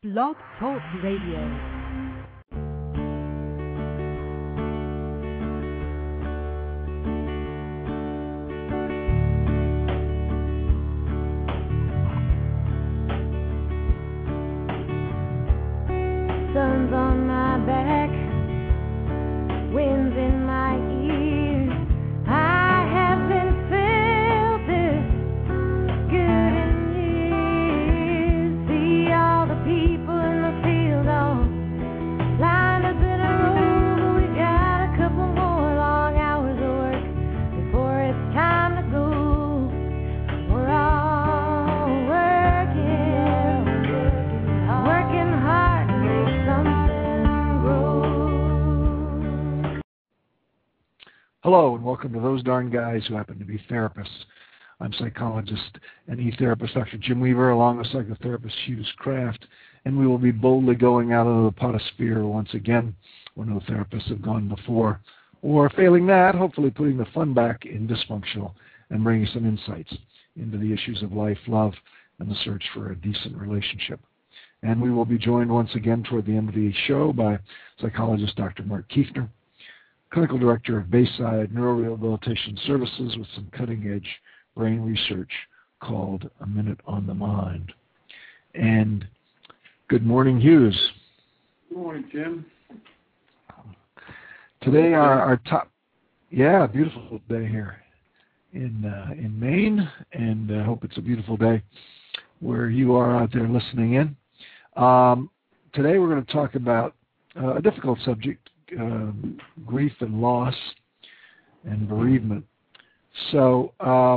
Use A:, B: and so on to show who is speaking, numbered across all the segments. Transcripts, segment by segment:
A: Blog Talk Radio.
B: Sun's on my back, winds in my ears. I haven't felt this good in years. See all the people in the field all lined up in a row, but we got a couple more long hours of work before it's time to go. We're all working hard to make something grow.
C: Hello, and welcome to Those Darn Guys Who Happen to Be Therapists. I'm psychologist and e-therapist Dr. Jim Weaver, along with psychotherapist Hughes Kraft, and we will be boldly going out into the potosphere once again, where no therapists have gone before, or failing that, hopefully putting the fun back in dysfunctional and bringing some insights into the issues of life, love, and the search for a decent relationship. And we will be joined once again toward the end of the show by psychologist Dr. Mark Kiefner, clinical director of Bayside Neurorehabilitation Services, with some cutting-edge brain research called A Minute on the Mind. And good morning, Hughes.
D: Good morning, Jim.
C: Today our top, beautiful day here in Maine, and I hope it's a beautiful day where you are out there listening in. Today we're going to talk about a difficult subject, grief and loss and bereavement. So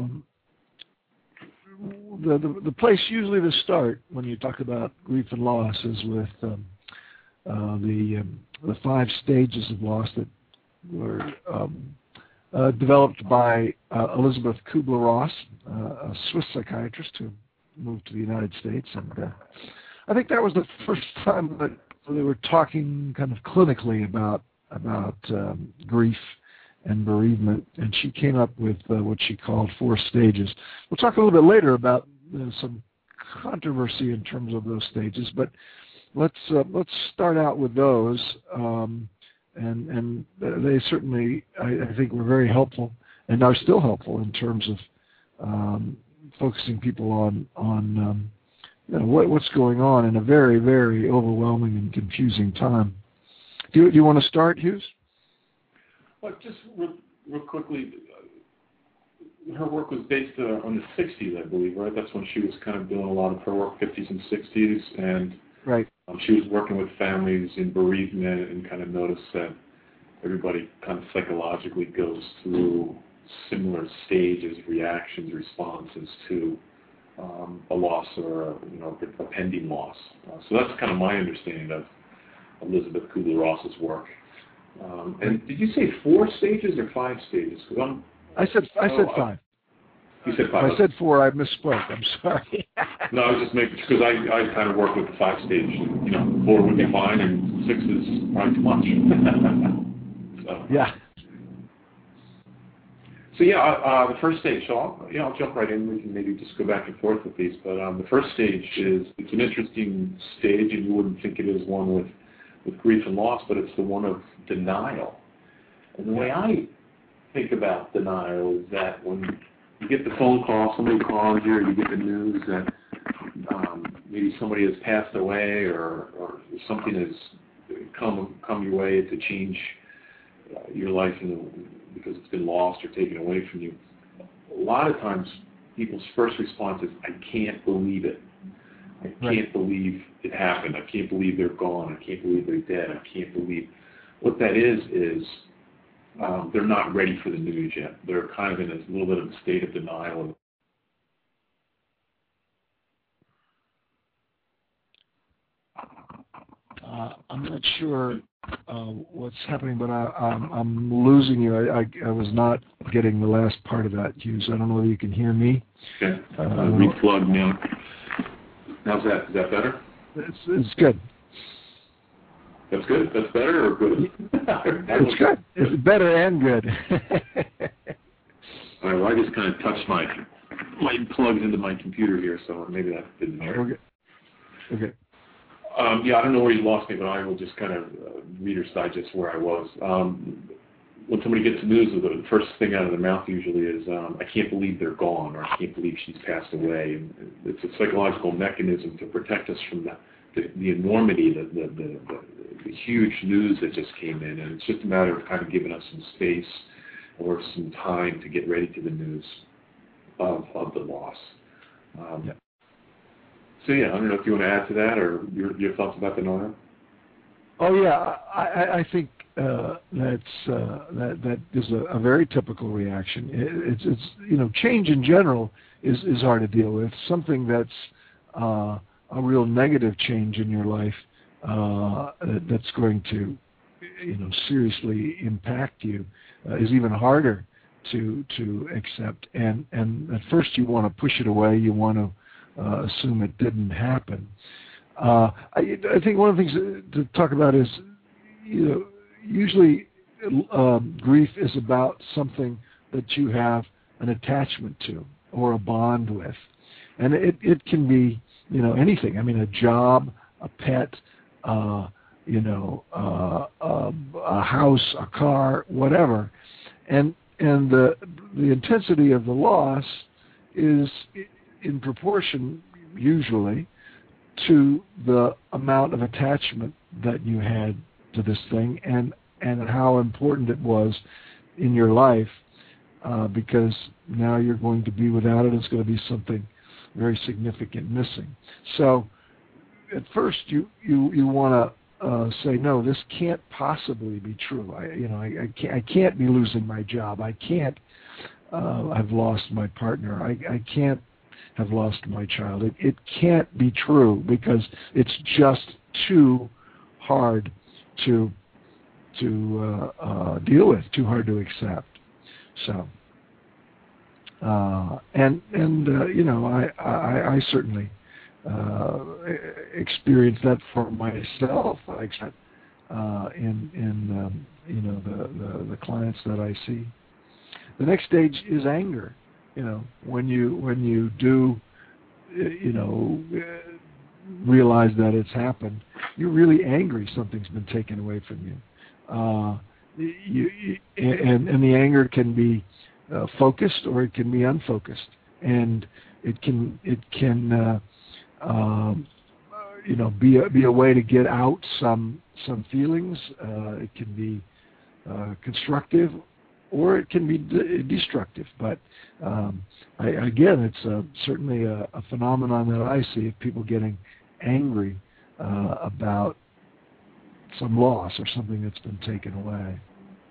C: the place usually to start when you talk about grief and loss is with the 5 stages of loss that were developed by Elizabeth Kubler-Ross, a Swiss psychiatrist who moved to the United States, and I think that was the first time that they were talking kind of clinically about grief and bereavement, and she came up with what she called 4 stages. We'll talk a little bit later about some controversy in terms of those stages, but let's start out with those, and they certainly, I think, were very helpful and are still helpful in terms of focusing people on what's going on in a very, very overwhelming and confusing time. Do you want to start, Hughes?
D: Well, just real quickly, her work was based on the 60s, I believe, right? That's when she was kind of doing a lot of her work, 50s and 60s, and
C: right.
D: She was working with families in bereavement and kind of noticed that everybody kind of psychologically goes through similar stages, reactions, responses to a loss or a pending loss. So that's kind of my understanding of Elizabeth Kubler-Ross's work. And did you say 4 stages or 5 stages?
C: I said 5.
D: You said 5.
C: I said 4. I misspoke. I'm sorry.
D: No, I was just making because I kind of work with the 5 stage. 4 would be fine, and 6 is probably too much. So.
C: Yeah.
D: So the first stage. So I'll jump right in. We can maybe just go back and forth with these. But the first stage it's an interesting stage, and you wouldn't think it is one with grief and loss, but it's the one of denial. And the way I think about denial is that when you get the phone call, somebody calls you, or you get the news that maybe somebody has passed away, or something has come your way to change your life because it's been lost or taken away from you. A lot of times people's first response is, I can't believe it. I can't believe it happened. I can't believe they're gone. I can't believe they're dead. I can't believe. What that is they're not ready for the news yet. They're kind of in a little bit of a state of denial.
C: I'm not sure what's happening, but I'm losing you. I was not getting the last part of that, Hughes. I don't know whether you can hear me.
D: Okay. Replug now. How's that? Is that better?
C: It's good.
D: That's good? That's better or good?
C: It's good. It's better and good.
D: All right, well, I just kind of touched my plugs into my computer here, so maybe that didn't work.
C: Okay.
D: Yeah, I don't know where you lost me, but I will just kind of Reader's Digest where I was. When somebody gets news, the first thing out of their mouth usually is, I can't believe they're gone, or I can't believe she's passed away. And it's a psychological mechanism to protect us from the enormity, the huge news that just came in. And it's just a matter of kind of giving us some space or some time to get ready to the news of the loss.
C: Yeah.
D: So yeah, I don't know if you want to add to that or your thoughts about the Nora.
C: Oh yeah, I think that is a very typical reaction. It's change in general is hard to deal with. Something that's a real negative change in your life that's going to seriously impact you is even harder to accept. And at first you want to push it away. You want to assume it didn't happen. I think one of the things to talk about is, usually grief is about something that you have an attachment to or a bond with, and it can be anything. I mean, a job, a pet, a house, a car, whatever, and the intensity of the loss is in proportion, usually, to the amount of attachment that you had to this thing and how important it was in your life, because now you're going to be without it. It's going to be something very significant missing. So at first you want to say, no, this can't possibly be true. I can't be losing my job. I can't I've lost my partner. I can't have lost my child. It can't be true because it's just too hard to deal with, too hard to accept. So, I certainly experienced that for myself. In the clients that I see. The next stage is anger. When you do, realize that it's happened, you're really angry. Something's been taken away from you. And the anger can be focused or it can be unfocused, and it can be a way to get out some feelings. It can be constructive, or it can be destructive. But again, it's certainly a phenomenon that I see of people getting angry about some loss or something that's been taken away.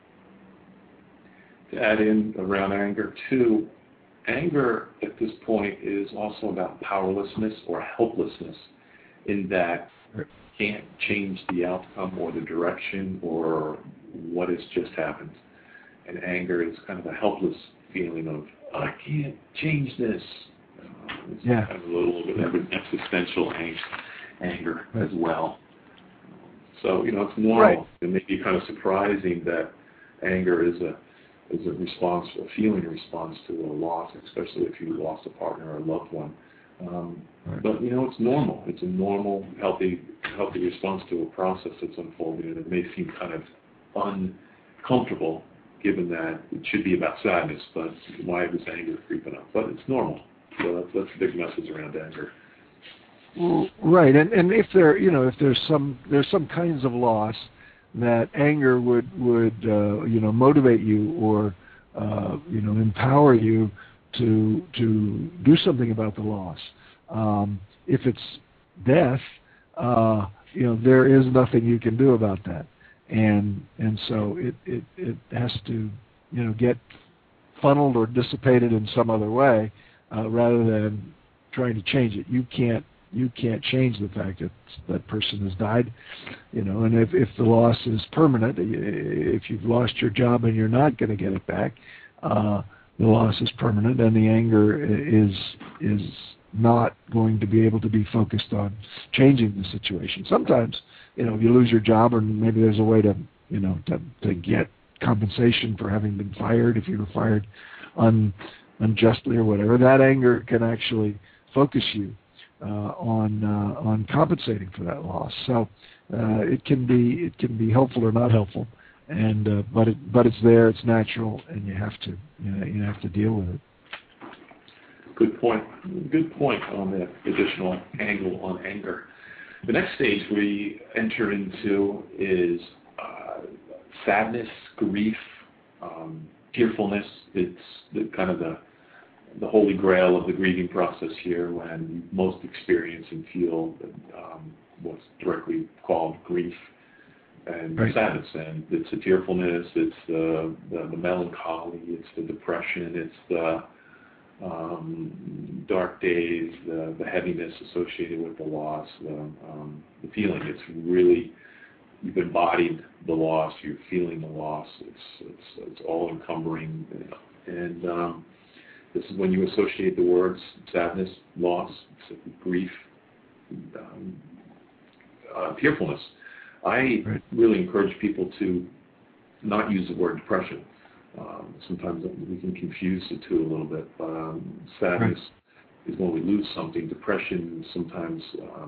D: To add in around anger too, anger at this point is also about powerlessness or helplessness, in that you can't change the outcome or the direction or what has just happened. And anger is kind of a helpless feeling of, I can't change this. It's kind of a little bit of an existential anger as well. So, it's normal. Right. It may be kind of surprising that anger is a response, a feeling response to a loss, especially if you lost a partner or a loved one. But, it's normal. It's a normal, healthy response to a process that's unfolding, and it may seem kind of uncomfortable, given that it should be about sadness, but why is anger creeping up? But it's normal. So that's a big message around anger.
C: Right, and if there's some kinds of loss that anger would motivate you or empower you to do something about the loss. If it's death, there is nothing you can do about that. And so it has to get funneled or dissipated in some other way, rather than trying to change it. You can't change the fact that that person has died, and if the loss is permanent, if you've lost your job and you're not going to get it back, the loss is permanent, and the anger is not going to be able to be focused on changing the situation. Sometimes, if you lose your job, or maybe there's a way to get compensation for having been fired, if you were fired unjustly or whatever, that anger can actually focus you on compensating for that loss. So it can be helpful or not helpful, and but it's there, it's natural, and you have to deal with it.
D: Good point. Good point on the additional angle on anger. The next stage we enter into is sadness, grief, tearfulness. It's the holy grail of the grieving process here, when you most experience and feel what's directly called grief and sadness. And it's the tearfulness, it's the melancholy, it's the depression, it's the dark days, the heaviness associated with the loss, the feeling. It's really, you've embodied the loss, you're feeling the loss. It's all encumbering, and this is when you associate the words sadness, loss, grief, tearfulness. I really encourage people to not use the word depression. Sometimes we can confuse the two a little bit. Sadness is when we lose something. Depression sometimes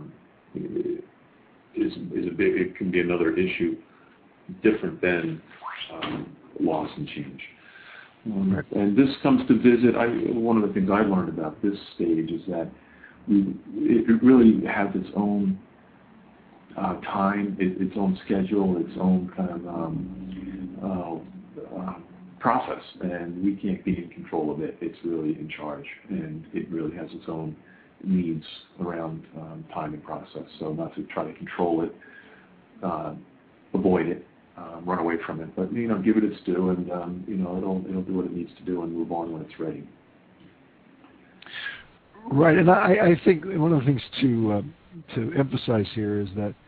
D: is a big. It can be another issue, different than loss and change. And this comes to visit. One of the things I learned about this stage is that it really has its own time, its own schedule, its own kind of process, and we can't be in control of it. It's really in charge, and it really has its own needs around time and process. So not to try to control it, avoid it, run away from it, but give it its due, and it'll do what it needs to do and move on when it's ready.
C: Right, and I think one of the things to emphasize here is that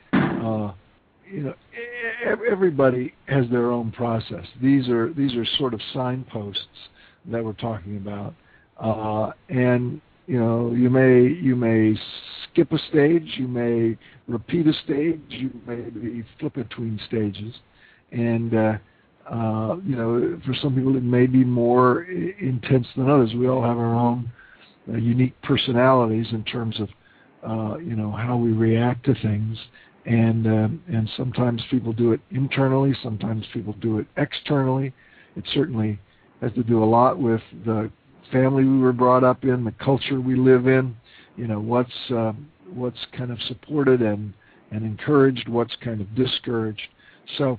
C: everybody has their own process. These are sort of signposts that we're talking about, and you may skip a stage, you may repeat a stage, you may flip between stages, and for some people it may be more intense than others. We all have our own unique personalities in terms of how we react to things. And sometimes people do it internally, sometimes people do it externally. It certainly has to do a lot with the family we were brought up in, the culture we live in, what's kind of supported and encouraged, what's kind of discouraged. So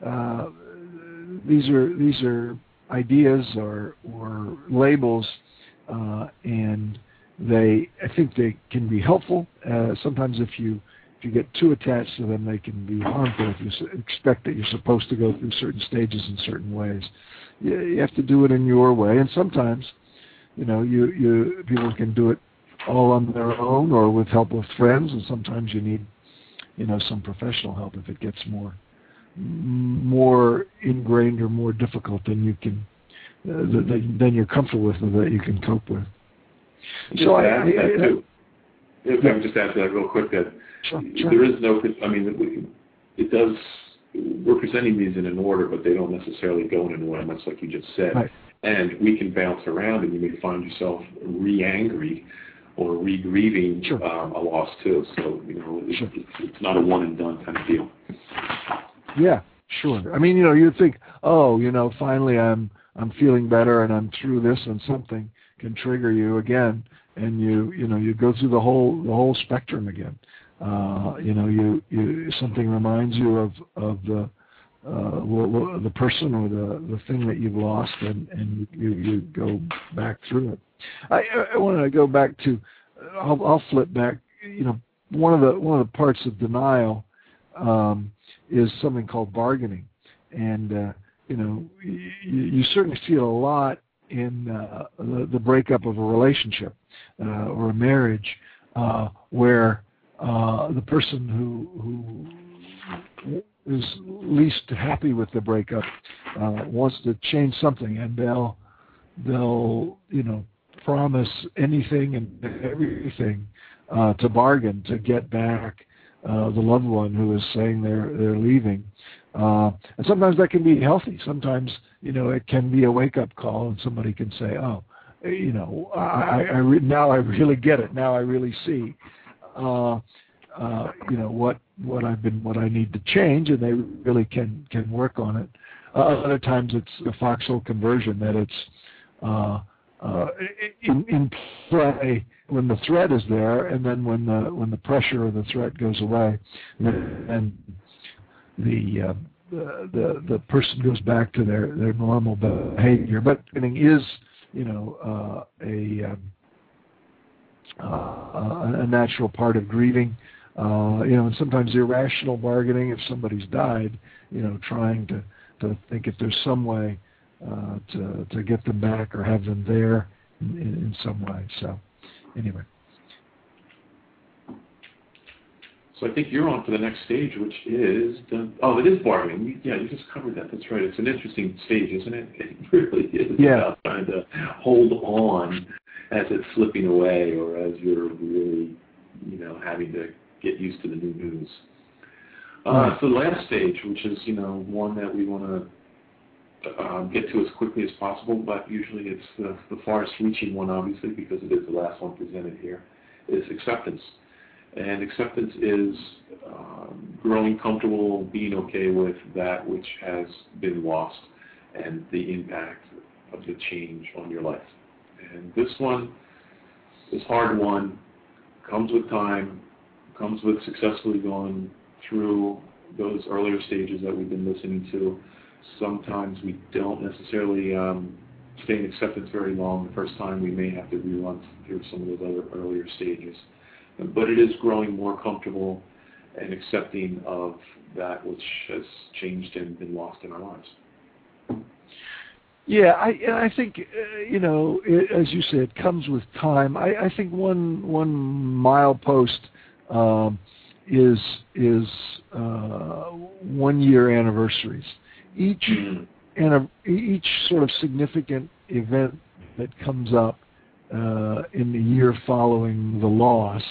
C: these are ideas or labels, and I think they can be helpful. Sometimes if you get too attached to them, they can be harmful if you expect that you're supposed to go through certain stages in certain ways. You have to do it in your way, and sometimes, people can do it all on their own or with help of friends, and sometimes you need, some professional help if it gets more ingrained or more difficult than you can, than you're comfortable with or that you can cope with.
D: So I would just add to that real quick that
C: sure.
D: There is no, it does, we're presenting these in an order, but they don't necessarily go in an order, much like you just said.
C: Right.
D: And we can bounce around, and you may find yourself re-angry or re-grieving a loss too. So, it's not a one-and-done kind of deal. Yeah,
C: sure. I mean, you'd think, finally I'm feeling better and I'm through this, and something can trigger you again, and you go through the whole spectrum again. Something reminds you of the person or the thing that you've lost, and you go back through it. I want to go back to. I'll flip back. One of the parts of denial is something called bargaining, and you certainly see it a lot in the breakup of a relationship or a marriage, where the person who is least happy with the breakup wants to change something, and they'll promise anything and everything to bargain to get back the loved one who is saying they're leaving. And sometimes that can be healthy. Sometimes it can be a wake-up call, and somebody can say, "Oh, now I really get it. Now I really see, what I need to change, and they really can work on it. Other times it's the foxhole conversion, that it's in play when the threat is there, and then when the pressure of the threat goes away, and the person goes back to their normal behavior. But bargaining is, a natural part of grieving. And sometimes irrational bargaining. If somebody's died, trying to think if there's some way to get them back or have them there in some way. So, anyway.
D: So I think you're on for the next stage, which is it is bargaining. You just covered that. That's right. It's an interesting stage, isn't it? It really is about trying to hold on as it's slipping away, or as you're really, having to get used to the new news. So the last stage, which is, one that we want to get to as quickly as possible, but usually it's the farthest reaching one, obviously, because it is the last one presented here, is acceptance. And acceptance is growing comfortable, being okay with that which has been lost and the impact of the change on your life. And this one, this hard one, comes with time, comes with successfully going through those earlier stages that we've been listening to. Sometimes we don't necessarily stay in acceptance very long. The first time we may have to rerun through some of those other earlier stages. But it is growing more comfortable and accepting of that which has changed and been lost in our lives.
C: Yeah, I think, as you say, it comes with time. I think one milepost is 1 year anniversaries. Each sort of significant event that comes up in the year following the loss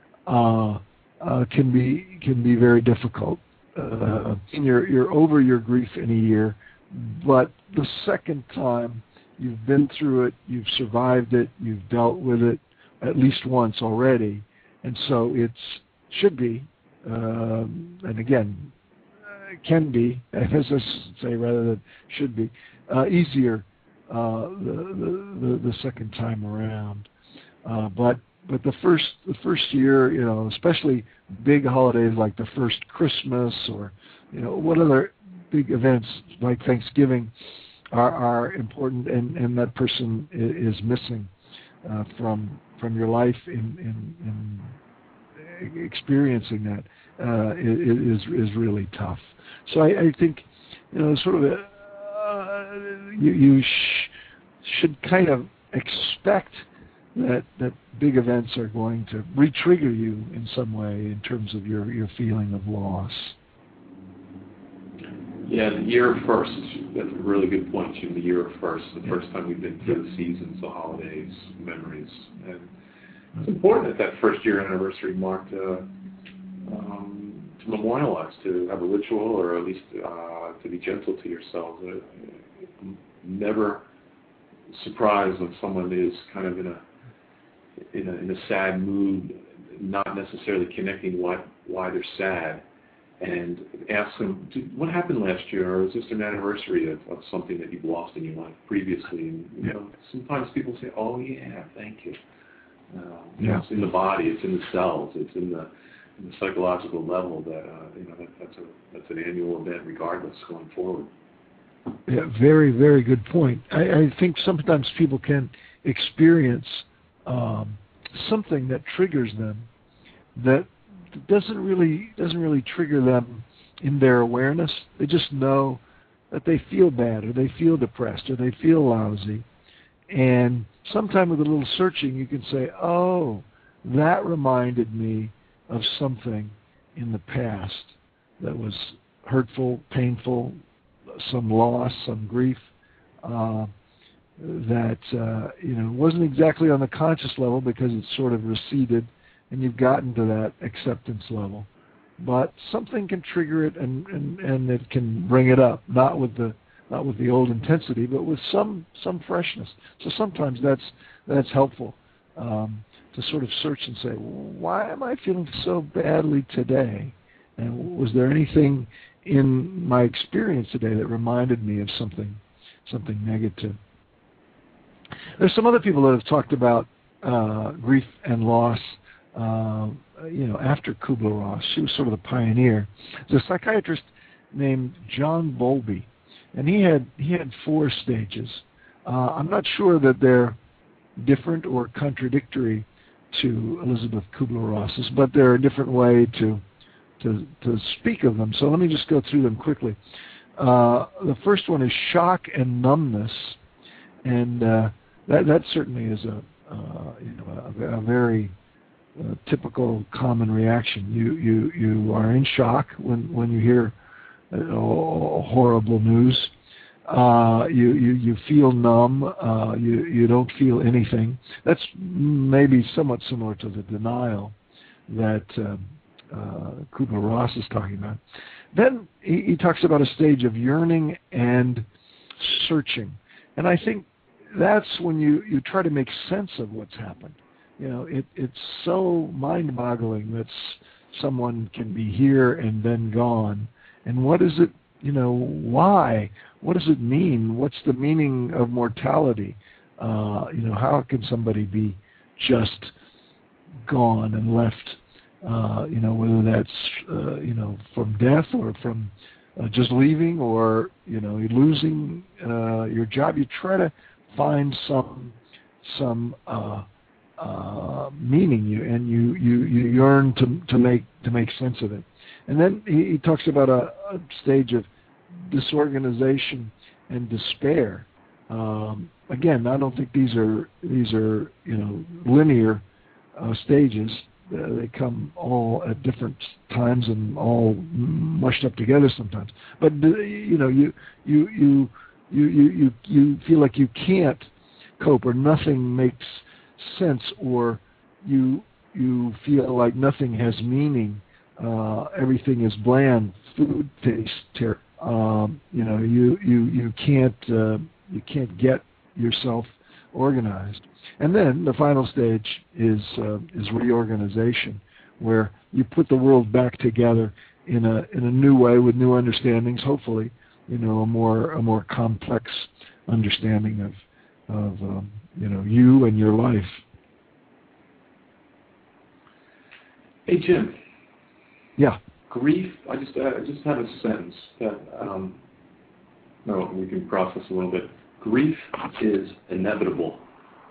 C: can be very difficult. You're over your grief in a year, but the second time you've been through it, you've survived it, you've dealt with it at least once already, and so it should be, and again, can be, as I say, rather than should be, easier the second time around. But the first year, especially big holidays like the first Christmas, or what other big events like Thanksgiving are important, and that person is missing from your life in experiencing that is really tough. So I think sort of you should kind of expect that big events are going to re-trigger you in some way in terms of your feeling of loss.
D: Yeah, the year first, that's a really good point, Jim, the year first, the first time we've been through the seasons, the holidays, memories. And it's important that first year anniversary mark to memorialize, to have a ritual, or at least to be gentle to yourselves. I'm never surprised when someone is kind of in a sad mood, not necessarily connecting why they're sad, and ask them, what happened last year, or is this an anniversary of something that you've lost in your life previously? And sometimes people say, oh yeah, thank you. It's in the body, it's in the cells, it's in the psychological level that that's an annual event regardless going forward.
C: Yeah, very, very good point. I think sometimes people can experience something that triggers them that doesn't really trigger them in their awareness. They just know that they feel bad, or they feel depressed, or they feel lousy. And sometime with a little searching, you can say, oh, that reminded me of something in the past that was hurtful, painful, some loss, some grief, that wasn't exactly on the conscious level because it's sort of receded and you've gotten to that acceptance level. But something can trigger it, and it can bring it up, not with the not with the old intensity, but with some freshness. So sometimes that's helpful to sort of search and say, why am I feeling so badly today? And was there anything in my experience today that reminded me of something negative? There's some other people that have talked about grief and loss, after Kubler-Ross. She was sort of the pioneer. There's a psychiatrist named John Bowlby, and he had 4 stages. I'm not sure that they're different or contradictory to Elizabeth Kubler-Ross's, but they're a different way to speak of them. So let me just go through them quickly. The first one is shock and numbness, and that certainly is a very typical common reaction. You are in shock when you hear horrible news. You feel numb. You don't feel anything. That's maybe somewhat similar to the denial that Kubler-Ross is talking about. Then he talks about a stage of yearning and searching, and I think that's when you try to make sense of what's happened. It's so mind-boggling that someone can be here and then gone. And what is it? Why? What does it mean? What's the meaning of mortality? How can somebody be just gone and left? Whether that's from death or from just leaving or losing your job. You try to find some meaning, and you yearn to make sense of it. And then he talks about a stage of disorganization and despair. Again, I don't think these are linear stages. They come all at different times and all mushed up together sometimes. But you feel like you can't cope, or nothing makes sense, or you feel like nothing has meaning. Everything is bland. Food tastes terrible. You can't get yourself organized. And then the final stage is reorganization, where you put the world back together in a new way with new understandings. Hopefully, a more complex understanding of you and your life.
D: Hey, Jim.
C: Yeah.
D: Grief. I just had a sentence that we can process a little bit. Grief is inevitable.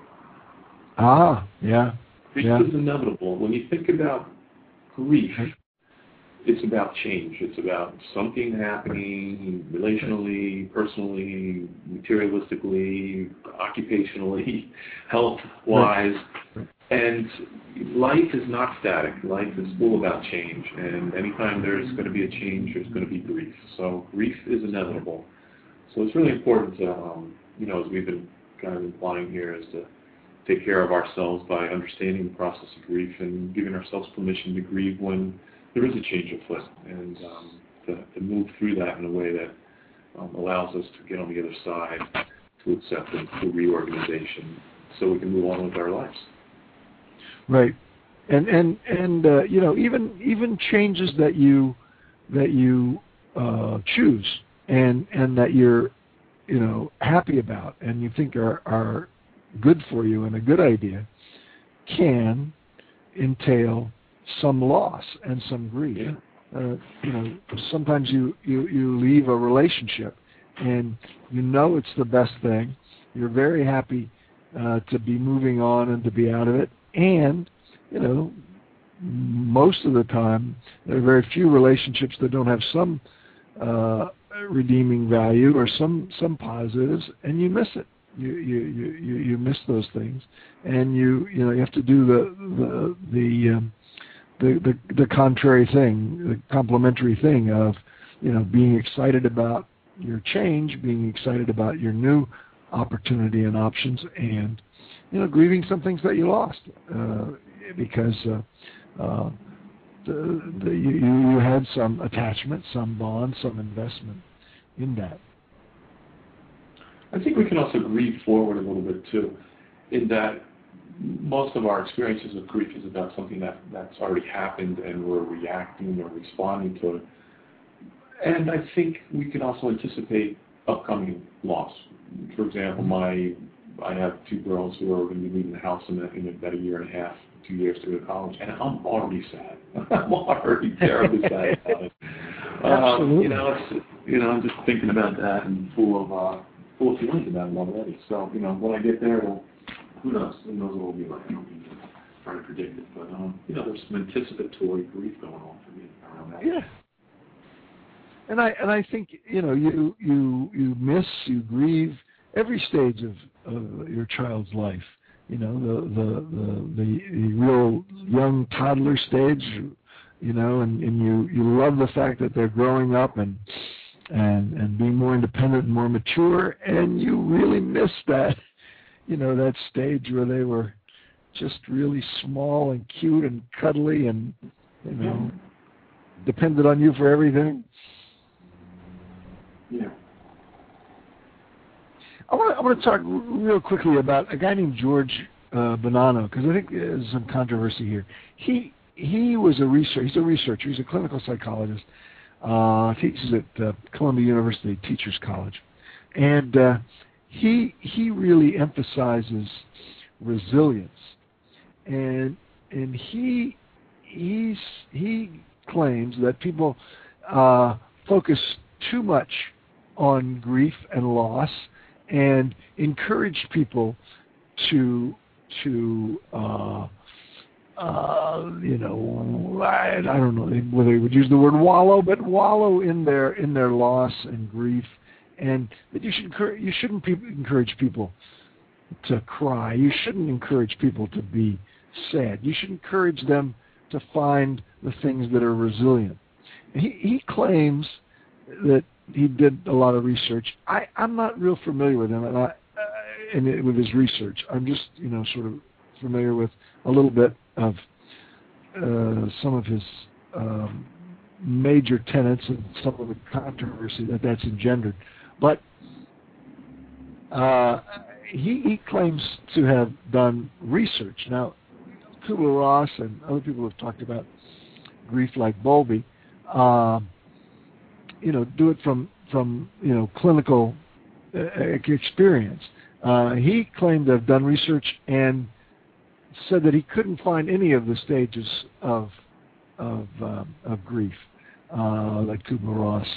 C: Yeah.
D: Grief is inevitable. When you think about grief, it's about change. It's about something happening relationally, personally, materialistically, occupationally, health-wise. And life is not static. Life is full about change. And anytime there's going to be a change, there's going to be grief. So grief is inevitable. So it's really important to, as we've been kind of implying here, is to take care of ourselves by understanding the process of grief and giving ourselves permission to grieve when there is a change afoot, and to move through that in a way that allows us to get on the other side, to acceptance, to reorganization, so we can move on with our lives.
C: Right, and even changes that you choose and that you're happy about and you think are good for you and a good idea can entail some loss and some grief. Yeah. Sometimes you leave a relationship and it's the best thing. You're very happy to be moving on and to be out of it. And, most of the time, there are very few relationships that don't have some redeeming value or some positives, and you miss it. You miss those things, and you have to do the contrary thing, the complementary thing of being excited about your change, being excited about your new opportunity and options, and grieving some things that you lost because you had some attachment, some bond, some investment in that.
D: I think we can also grieve forward a little bit too, in that most of our experiences of grief is about something that's already happened and we're reacting or responding to it. And I think we can also anticipate upcoming loss. For example, I have 2 girls who are going to be leaving the house in about a year and a half, 2 years to go to college, and I'm already sad. I'm already terribly sad about it.
C: Absolutely.
D: I'm just thinking about that and full of feelings about it already. So, when I get there, who knows? Who knows what it will be like? I don't mean to try to predict it, but there's some anticipatory grief going on for me around that.
C: Yeah. And I think you miss, you grieve every stage of your child's life. The real young toddler stage, and you love the fact that they're growing up and being more independent and more mature, and you really miss that that stage where they were just really small and cute and cuddly and depended on you for everything.
D: Yeah.
C: I want to talk real quickly about a guy named George Bonanno, because I think there's some controversy here. He was a researcher. He's a researcher. He's a clinical psychologist. Teaches at Columbia University Teachers College, and he really emphasizes resilience, and he claims that people focus too much on grief and loss, and encourage people to I don't know whether he would use the word wallow, but wallow in their loss and grief, and that you shouldn't encourage people to cry. You shouldn't encourage people to be sad. You should encourage them to find the things that are resilient. And he claims that he did a lot of research. I'm not real familiar with him, and with his research. I'm just sort of familiar with a little bit of some of his major tenets and some of the controversy that's engendered. But he claims to have done research. Now, Kubler-Ross and other people have talked about grief like Bowlby, do it from clinical experience. He claimed to have done research and said that he couldn't find any of the stages of grief that Kubler-Ross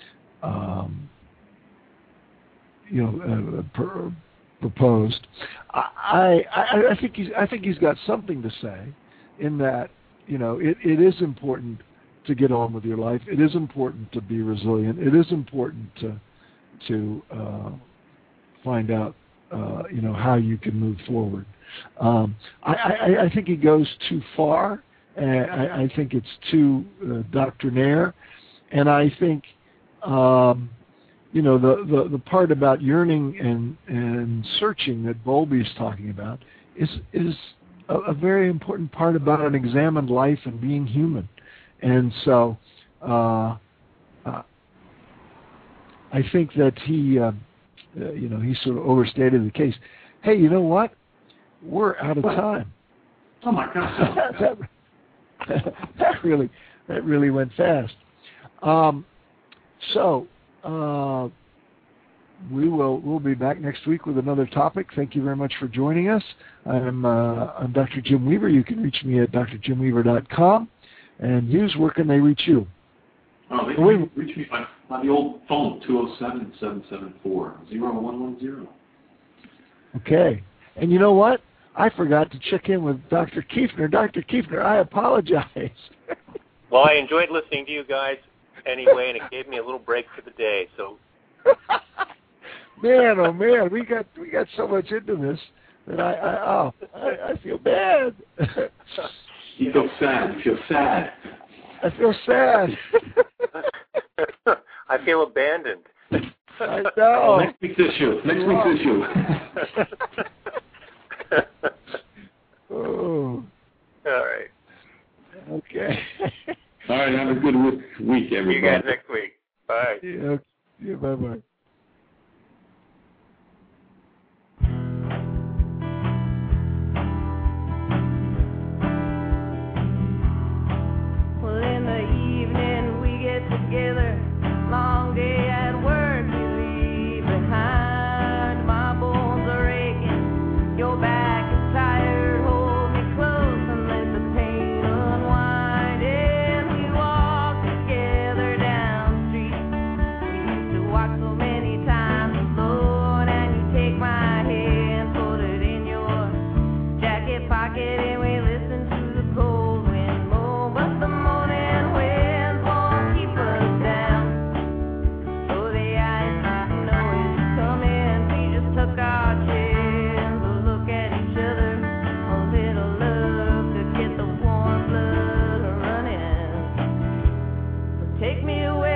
C: proposed. I think he's got something to say in that it is important to get on with your life. It is important to be resilient. It is important to find out how you can move forward. I think he goes too far. I think it's too doctrinaire, and I think the part about yearning and searching that Bowlby's talking about is a very important part about an examined life and being human. And so I think that he sort of overstated the case. Hey, you know what? We're out of time.
D: Oh my God!
C: that really went fast. We'll be back next week with another topic. Thank you very much for joining us. I'm Dr. Jim Weaver. You can reach me at drjimweaver.com. And Hughes, where can they reach you?
D: They can reach me by the old phone, 207-774-0110.
C: Okay. And you know what? I forgot to check in with Dr. Kiefner. Dr. Kiefner, I apologize.
E: Well, I enjoyed listening to you guys anyway, and it gave me a little break for the day. So,
C: man, oh man, we got so much into this that I feel bad.
D: You feel sad.
C: I feel sad.
E: I feel abandoned.
C: I know.
D: Next week's issue.
C: Oh.
E: All right.
C: Okay.
D: All right. Have a good week, everybody.
E: See you guys next week. Bye.
C: Yeah. Bye-bye.
B: together. Long day at work you leave behind. My bones are aching, your back is tired. Hold me close and let the pain unwind. And we walk together down the street. We used to walk so many times alone. And you take my hand, put it in your jacket pocket, and we listen to the cold wind moan. But the morning winds won't keep us down. So the ice snow is coming. We just took our chance to look at each other. A little love to get the warm blood running. So take me away.